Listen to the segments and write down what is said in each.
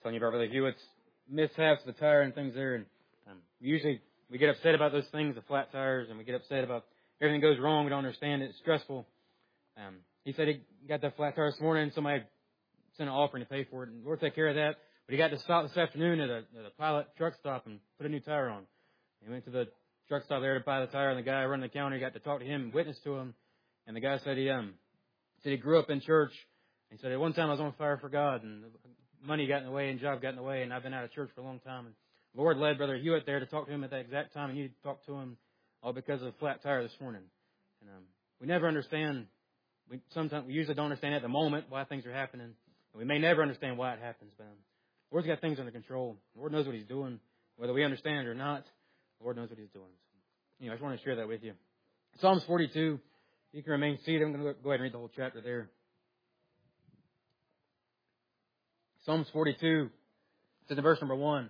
telling you about Brother Hewitt's mishaps with the tire and things there. And usually we get upset about those things, the flat tires, and we get upset about everything goes wrong. We don't understand it. It's stressful. He said he got that flat tire this morning, and somebody sent an offering to pay for it, and Lord take care of that. But he got to stop this afternoon at a Pilot truck stop and put a new tire on. He went to the truck stop there to buy the tire, and the guy running the counter got to talk to him and witness to him. And the guy said he grew up in church. He said, at one time I was on fire for God, and money got in the way and job got in the way, and I've been out of church for a long time. And the Lord led Brother Hewitt there to talk to him at that exact time, and you talked to him all because of a flat tire this morning. And we never understand. Sometimes we usually don't understand at the moment why things are happening. And we may never understand why it happens, but the Lord's got things under control. The Lord knows what He's doing. Whether we understand it or not, the Lord knows what He's doing. So, I just want to share that with you. Psalms 42. You can remain seated. I'm going to go ahead and read the whole chapter there. Psalms 42, it says in verse number 1,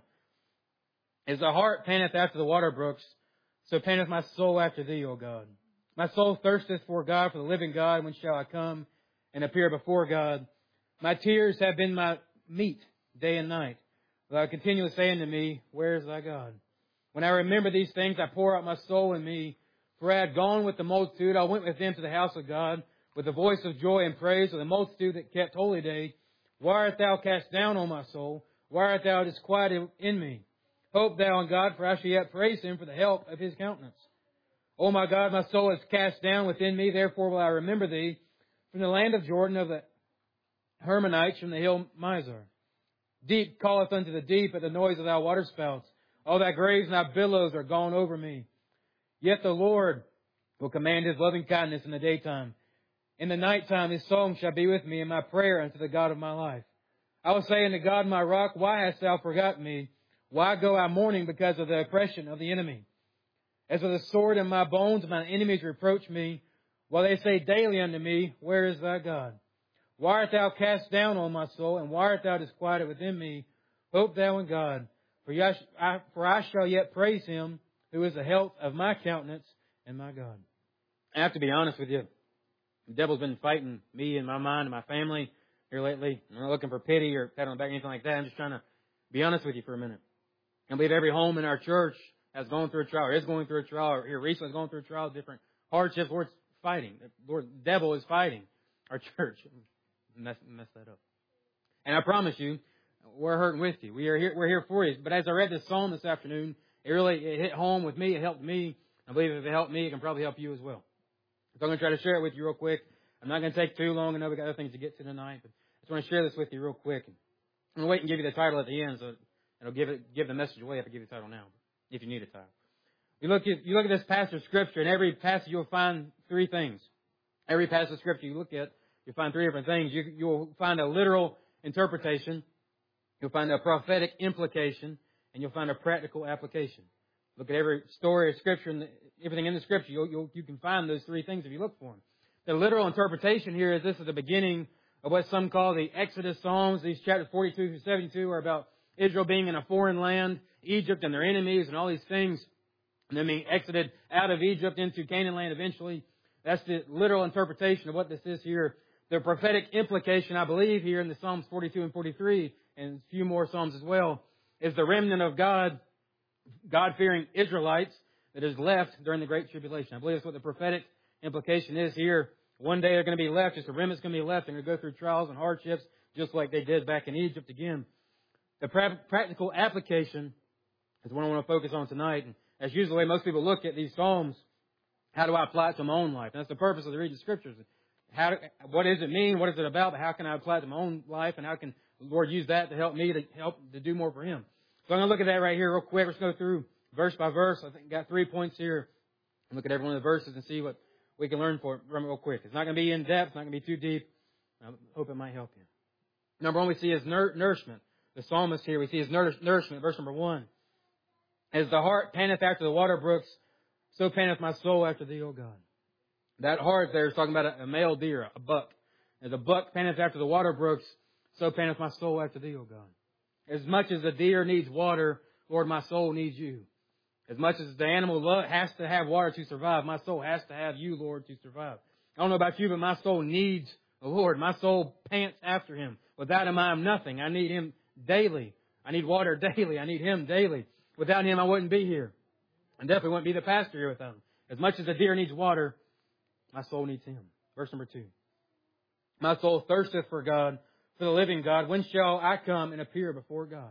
As the hart panteth after the water brooks, so panteth my soul after thee, O God. My soul thirsteth for God, for the living God. When shall I come and appear before God? My tears have been my meat day and night. Thou continually saying to me, Where is thy God? When I remember these things, I pour out my soul in me. For I had gone with the multitude. I went with them to the house of God, with the voice of joy and praise of the multitude that kept holy day. Why art thou cast down, O my soul? Why art thou disquieted in me? Hope thou in God, for I shall yet praise Him for the help of His countenance. O my God, my soul is cast down within me, therefore will I remember Thee. From the land of Jordan, of the Hermonites, from the hill Mizar. Deep calleth unto the deep at the noise of thy waterspouts. All thy graves and thy billows are gone over me. Yet the Lord will command His loving kindness in the daytime. In the nighttime His song shall be with me, and my prayer unto the God of my life. I will say unto God my rock, Why hast thou forgotten me? Why go I mourning because of the oppression of the enemy? As with a sword in my bones, my enemies reproach me, while they say daily unto me, Where is thy God? Why art thou cast down, O my soul, and why art thou disquieted within me? Hope thou in God, for I shall yet praise Him, who is the health of my countenance and my God. I have to be honest with you. The devil's been fighting me and my mind and my family here lately. I'm not looking for pity or pat on the back or anything like that. I'm just trying to be honest with you for a minute. I believe every home in our church has gone through a trial, or is going through a trial, or here recently has gone through a trial, different hardships. Lord's fighting. The devil is fighting our church. Mess that up. And I promise you, we're hurting with you. We're here for you. But as I read this psalm this afternoon, it hit home with me. It helped me. I believe if it helped me, it can probably help you as well. So I'm going to try to share it with you real quick. I'm not going to take too long. I know we've got other things to get to tonight, but I just want to share this with you real quick. I'm going to wait and give you the title at the end, so it'll give the message away if I give you the title now, if you need a title. You look at this passage of Scripture, and every passage you'll find three things. Every passage of Scripture you look at, you'll find three different things. You'll find a literal interpretation, you'll find a prophetic implication, and you'll find a practical application. Look at every story of Scripture and everything in the Scripture. You can find those three things if you look for them. The literal interpretation here is this is the beginning of what some call the Exodus Psalms. These chapters 42 through 72 are about Israel being in a foreign land, Egypt and their enemies and all these things, and then being exited out of Egypt into Canaan land eventually. That's the literal interpretation of what this is here. The prophetic implication, I believe, here in the Psalms 42 and 43, and a few more Psalms as well, is the remnant of God-fearing Israelites that is left during the Great Tribulation. I believe that's what the prophetic implication is here. One day they're going to be left, just a remnant's going to be left. They're going to go through trials and hardships just like they did back in Egypt again. The practical application is what I want to focus on tonight. And as usually the way most people look at these Psalms, how do I apply it to my own life? And that's the purpose of the reading the Scriptures. What does it mean? What is it about? How can I apply it to my own life? And how can the Lord use that to help me to do more for Him? So I'm going to look at that right here real quick. Let's go through verse by verse. I think I got 3 points here. Look at every one of the verses and see what we can learn from it real quick. It's not going to be in depth. It's not going to be too deep. I hope it might help you. Number one, we see His nourishment. The psalmist here, we see His nourishment. Verse number 1. As the hart panteth after the water brooks, so panteth my soul after Thee, O God. That hart there is talking about a male deer, a buck. As a buck panteth after the water brooks, so panteth my soul after Thee, O God. As much as a deer needs water, Lord, my soul needs You. As much as the animal has to have water to survive, my soul has to have You, Lord, to survive. I don't know about you, but my soul needs the Lord. My soul pants after Him. Without Him, I am nothing. I need Him daily. I need water daily. I need Him daily. Without Him, I wouldn't be here. I definitely wouldn't be the pastor here without Him. As much as the deer needs water, my soul needs Him. Verse number 2. My soul thirsteth for God, for the living God. When shall I come and appear before God?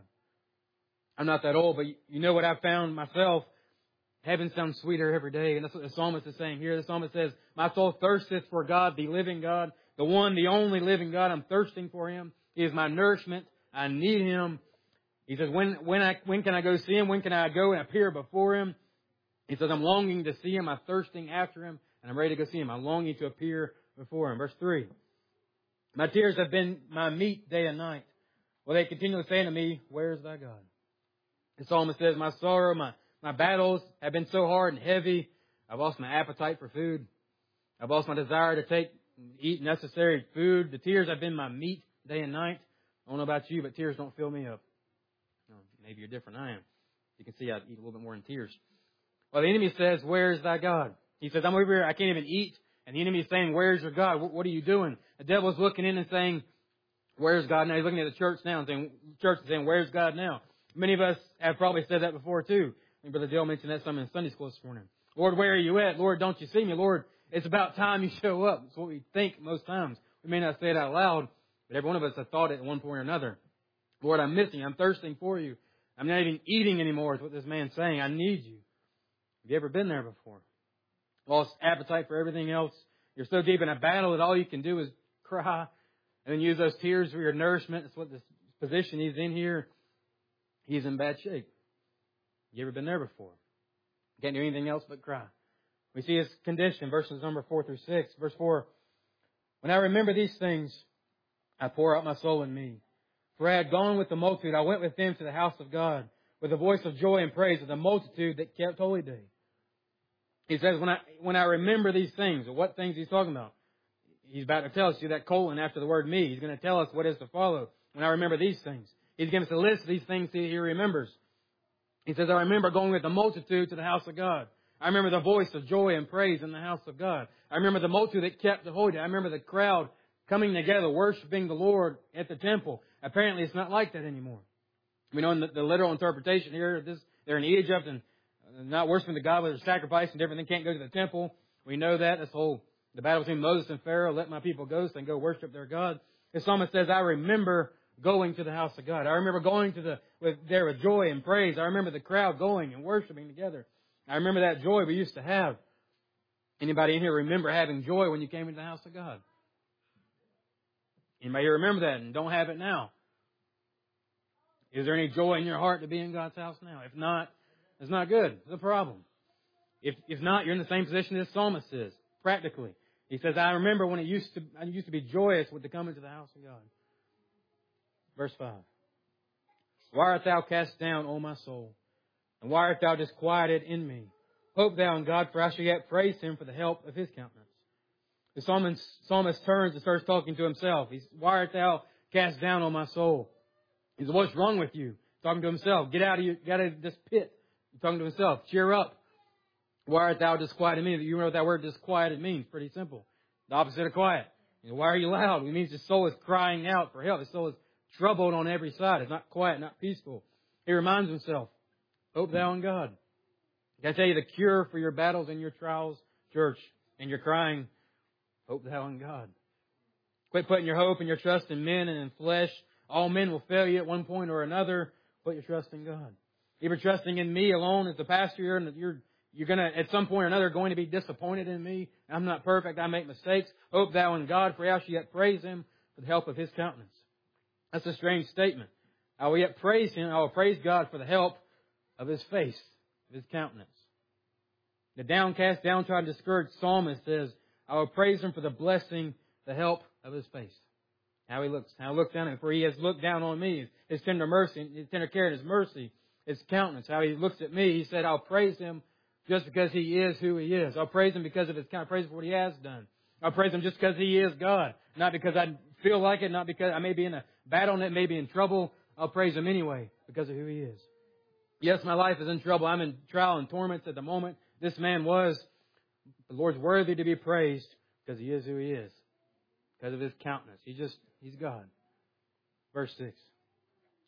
I'm not that old, but you know what I've found myself? Heaven sounds sweeter every day. And that's what the psalmist is saying here. The psalmist says, my soul thirsteth for God, the living God, the one, the only living God. I'm thirsting for Him. He is my nourishment. I need Him. He says, when can I go see Him? When can I go and appear before Him? He says, I'm longing to see Him. I'm thirsting after Him. And I'm ready to go see Him. I'm longing to appear before Him. Verse 3. My tears have been my meat day and night. Well, they continually say to me, where is thy God? The psalmist says, my sorrow, my battles have been so hard and heavy. I've lost my appetite for food. I've lost my desire to eat necessary food. The tears have been my meat day and night. I don't know about you, but tears don't fill me up. Maybe you're different than I am. You can see I eat a little bit more in tears. Well, the enemy says, where is thy God? He says, I'm over here. I can't even eat. And the enemy is saying, where's your God? What are you doing? The devil's looking in and saying, where's God now? He's looking at the church now and saying, where's God now? Many of us have probably said that before too. I think Brother Dale mentioned that some in Sunday school this morning. Lord, where are you at? Lord, don't you see me? Lord, it's about time you show up. That's what we think most times. We may not say it out loud, but every one of us has thought it at one point or another. Lord, I'm missing. I'm thirsting for you. I'm not even eating anymore is what this man's saying. I need you. Have you ever been there before? Lost appetite for everything else. You're so deep in a battle that all you can do is cry and then use those tears for your nourishment. That's what this position he's in here. He's in bad shape. You ever been there before? Can't do anything else but cry. We see his condition, verses number 4 through 6. Verse 4, when I remember these things, I pour out my soul in me. For I had gone with the multitude. I went with them to the house of God with a voice of joy and praise of the multitude that kept holy day. He says, when I remember these things, what things he's talking about? He's about to tell us, see that colon after the word me. He's going to tell us what is to follow. When I remember these things. He's giving us a list of these things that he remembers. He says, I remember going with the multitude to the house of God. I remember the voice of joy and praise in the house of God. I remember the multitude that kept the holy day. I remember the crowd coming together, worshiping the Lord at the temple. Apparently, it's not like that anymore. We know in the literal interpretation here, they're in Egypt and not worshiping the God with their sacrifice and different. They can't go to the temple. We know that. That's the battle between Moses and Pharaoh. Let my people go so they can go worship their God. The psalmist says, I remember going to the house of God. I remember going there with joy and praise. I remember the crowd going and worshiping together. I remember that joy we used to have. Anybody in here remember having joy when you came into the house of God? Anybody here remember that and don't have it now? Is there any joy in your heart to be in God's house now? If not, it's not good. It's a problem. If not, you're in the same position this psalmist is, practically. He says, I remember when I used to be joyous with the coming to the house of God. Verse 5. Why art thou cast down, O my soul? And why art thou disquieted in me? Hope thou in God, for I shall yet praise Him for the help of His countenance. The psalmist turns and starts talking to himself. Why art thou cast down, O my soul? He says, what's wrong with you? Talking to himself. Get out of this pit. He's talking to himself. Cheer up. Why art thou disquieted in me? You know what that word disquieted means. Pretty simple. The opposite of quiet. Why are you loud? It means his soul is crying out for help. His soul is troubled on every side. It's not quiet, not peaceful. He reminds himself, hope thou in God. Can I tell you the cure for your battles and your trials, church, and your crying? Hope thou in God. Quit putting your hope and your trust in men and in flesh. All men will fail you at one point or another. Put your trust in God. If you're trusting in me alone as the pastor here, and you're going to, at some point or another, going to be disappointed in me. I'm not perfect. I make mistakes. Hope thou in God, for I shall yet praise Him for the help of His countenance. That's a strange statement. I will yet praise Him. I will praise God for the help of His face, of His countenance. The downcast, downtrodden, discouraged psalmist says, I will praise Him for the blessing, the help of His face. How He looks. How He looks down on me. For He has looked down on me. His tender mercy, His tender care and His mercy, His countenance. How He looks at me. He said, I'll praise Him just because He is who He is. I'll praise Him because of His kind. Praise Him for what He has done. I'll praise Him just because He is God. Not because I feel like it. Not because I may be in a battle and it may be in trouble. I'll praise Him anyway because of who He is. Yes, my life is in trouble. I'm in trial and torments at the moment. This man was. The Lord's worthy to be praised because He is who He is. Because of His countenance. He's God. Verse 6.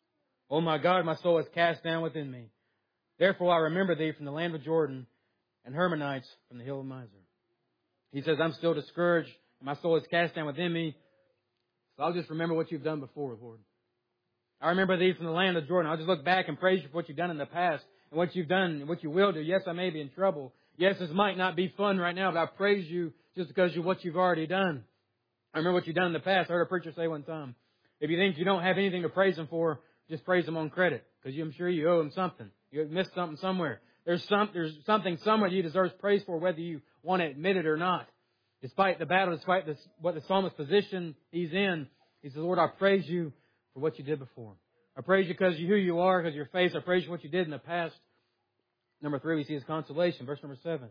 O my God, my soul is cast down within me. Therefore I remember thee from the land of Jordan, and Hermonites from the hill of Mizar. He says, I'm still discouraged, and my soul is cast down within me. So I'll just remember what you've done before, Lord. I remember thee from the land of Jordan. I'll just look back and praise you for what you've done in the past, and what you've done, and what you will do. Yes, I may be in trouble. Yes, this might not be fun right now, but I praise you just because of what you've already done. I remember what you've done in the past. I heard a preacher say one time, if you think you don't have anything to praise him for, just praise him on credit, because I'm sure you owe him something. You missed something somewhere. There's something somewhere you deserve praise for, whether you want to admit it or not. Despite the battle, despite what the psalmist's position he's in, he says, Lord, I praise you for what you did before. I praise you because of who you are, because of your face. I praise you for what you did in the past. Number 3, we see his consolation. Verse number 7.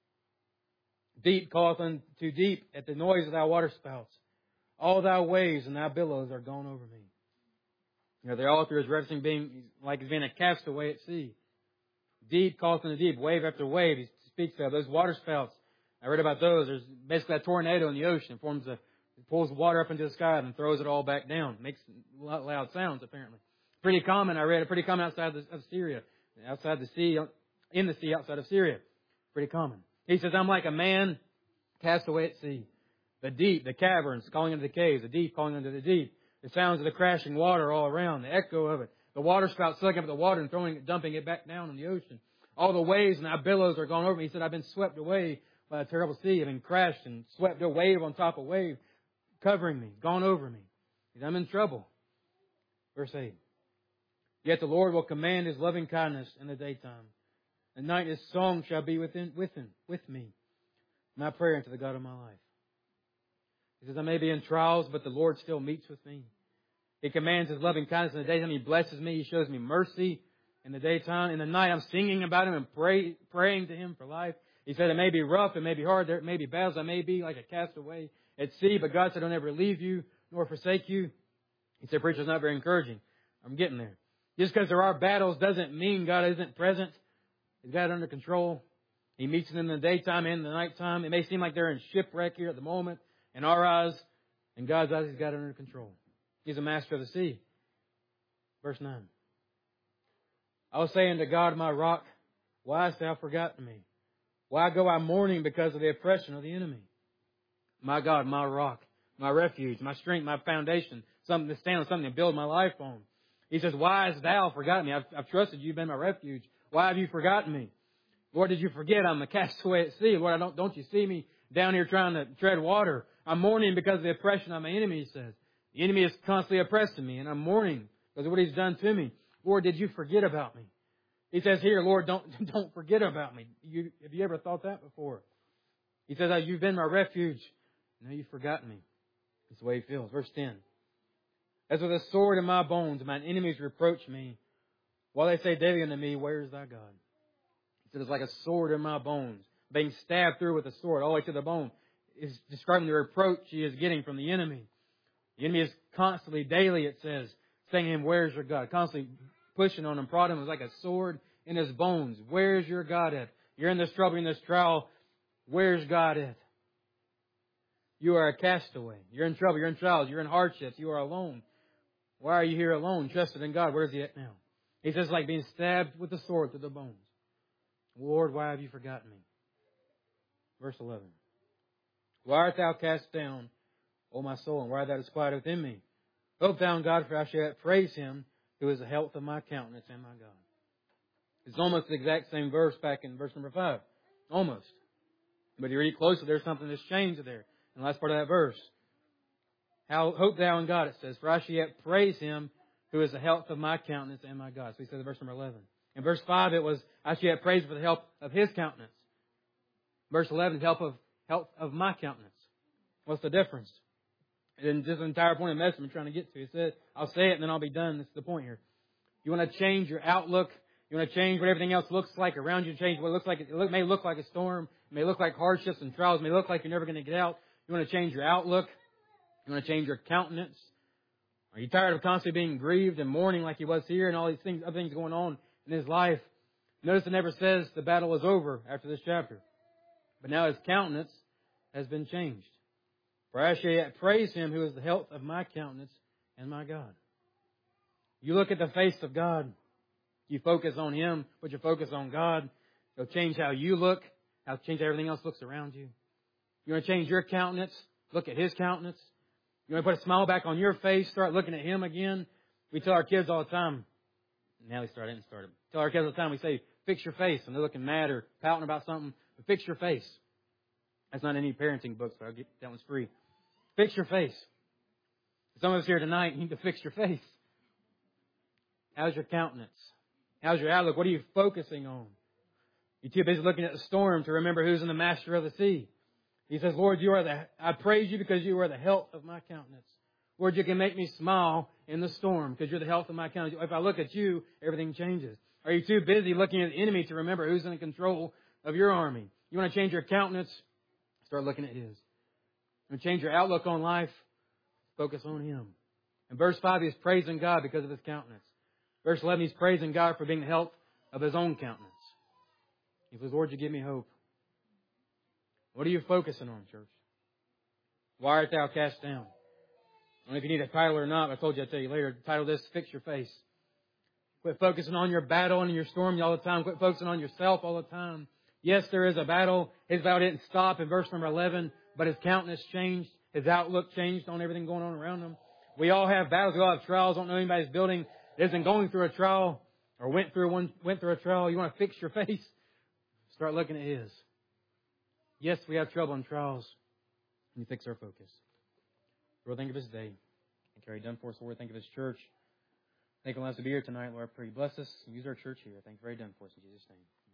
Deep calleth unto deep at the noise of thy waterspouts. All thy waves and thy billows are gone over me. You know, the author is referencing being a castaway at sea. Deep calleth unto deep, wave after wave. He speaks of those waterspouts. I read about those. There's basically a tornado in the ocean. It pulls water up into the sky and throws it all back down. Makes loud sounds, apparently. Pretty common, I read, pretty common outside of Syria. Outside the sea, in the sea outside of Syria. Pretty common. He says, I'm like a man cast away at sea. The deep, the caverns calling into the caves, the deep calling into the deep. The sounds of the crashing water all around, the echo of it. The water spout sucking up the water and dumping it back down in the ocean. All the waves and our billows are gone over me. He said, I've been swept away by a terrible sea. I've been crashed and swept a wave on top of wave, covering me, gone over me. He said, I'm in trouble. Verse 8. Yet the Lord will command his loving kindness in the daytime. At night his song shall be with me. My prayer unto the God of my life. He says, I may be in trials, but the Lord still meets with me. He commands his loving kindness in the daytime. He blesses me. He shows me mercy in the daytime. In the night, I'm singing about him and praying to him for life. He said, it may be rough, it may be hard, there may be battles, I may be like a castaway at sea, but God said, I'll never leave you nor forsake you. He said, preacher, it's not very encouraging. I'm getting there. Just because there are battles doesn't mean God isn't present. He's got it under control. He meets them in the daytime and in the nighttime. It may seem like they're in shipwreck here at the moment. In our eyes, in God's eyes, He's got it under control. He's a master of the sea. Verse 9. I will say unto God, my rock, why hast thou forgotten me? Why go I mourning because of the oppression of the enemy? My God, my rock, my refuge, my strength, my foundation, something to stand on, something to build my life on. He says, why hast thou forgotten me? I've trusted you, you've been my refuge. Why have you forgotten me? Lord, did you forget I'm a castaway at sea? Lord, don't you see me down here trying to tread water? I'm mourning because of the oppression of my enemy, he says. The enemy is constantly oppressing me, and I'm mourning because of what he's done to me. Lord, did you forget about me? He says here, Lord, don't forget about me. Have you ever thought that before? He says, you've been my refuge. No, you've forgotten me. That's the way he feels. Verse 10. As with a sword in my bones, mine enemies reproach me, while they say daily unto me, where is thy God? He said, it's like a sword in my bones, being stabbed through with a sword all the way to the bone. Is describing the reproach he is getting from the enemy. The enemy is constantly, daily, it says, saying to him, where's your God? Constantly pushing on him, prodding him. It's like a sword in his bones. Where's your God at? You're in this trouble, in this trial. Where's God at? You are a castaway. You're in trouble. You're in trials. You're in hardships. You are alone. Why are you here alone? Trusted in God. Where's He at now? He says, like being stabbed with a sword through the bones. Lord, why have you forgotten me? Verse 11. Why art thou cast down, O my soul, and why art thou disquieted within me? Hope thou in God, for I shall yet praise Him, who is the health of my countenance and my God. It's almost the exact same verse back in verse number 5. Almost. But you read it closely, there's something that's changed there in the last part of that verse. Hope thou in God, it says, for I shall yet praise Him, who is the health of my countenance and my God. So he says in verse number 11. In verse 5, it was, I shall yet praise for the help of His countenance. Verse 11 is health of my countenance. What's the difference? And just the entire point of the message I'm trying to get to. It said, I'll say it and then I'll be done. This is the point here. You want to change your outlook. You want to change what everything else looks like around you. Change what it looks like. It may look like a storm. It may look like hardships and trials. It may look like you're never going to get out. You want to change your outlook. You want to change your countenance. Are you tired of constantly being grieved and mourning like he was here and all these things, other things going on in his life? Notice it never says the battle is over after this chapter. But now his countenance has been changed. For I shall yet praise Him who is the health of my countenance and my God. You look at the face of God. You focus on Him. Put your focus on God. It'll change how you look. It'll change how everything else looks around you. You want to change your countenance? Look at His countenance. You want to put a smile back on your face? Start looking at Him again. We tell our kids all the time. Now we started. Tell our kids all the time. We say, fix your face. And they're looking mad or pouting about something. But fix your face. That's not in any parenting books, but I'll get that one's free. Fix your face. Some of us here tonight need to fix your face. How's your countenance? How's your outlook? What are you focusing on? You're too busy looking at the storm to remember who's in the master of the sea. He says, Lord, I praise you because you are the health of my countenance. Lord, you can make me smile in the storm because you're the health of my countenance. If I look at you, everything changes. Are you too busy looking at the enemy to remember who's in control of your army? You want to change your countenance? Start looking at His. You want to change your outlook on life? Focus on Him. In verse 5, he's praising God because of His countenance. Verse 11, he's praising God for being the health of His own countenance. He says, Lord, you give me hope. What are you focusing on, church? Why art thou cast down? I don't know if you need a title or not. I told you I'd tell you later. The title of this, Fix Your Face. Quit focusing on your battle and your storm all the time. Quit focusing on yourself all the time. Yes, there is a battle. His battle didn't stop in verse number 11, but his countenance changed. His outlook changed on everything going on around him. We all have battles. We all have trials. I don't know anybody's building that isn't going through a trial or went through a trial. You want to fix your face? Start looking at His. Yes, we have trouble and trials. And you fix our focus. Lord, think of His day. Thank you, Dunforce, Lord. Think of His church. Thank you for allowing us to be here tonight, Lord. I pray you bless us and use our church here. Thank you for Dunforce in Jesus' name.